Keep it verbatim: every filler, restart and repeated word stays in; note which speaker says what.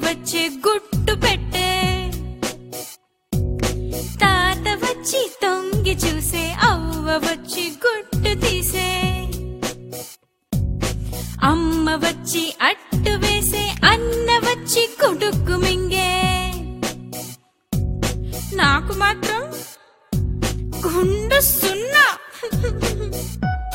Speaker 1: వచ్చి గుట్టు పెట్టే, తాత వచ్చి తొంగి చూసే, అవ్వ వచ్చి గుట్టు తీసే, అమ్మ వచ్చి అట్టు వేసే, అన్న వచ్చి కుడుక్కు మింగే, నాకు మాత్రం గుండు సున్నా.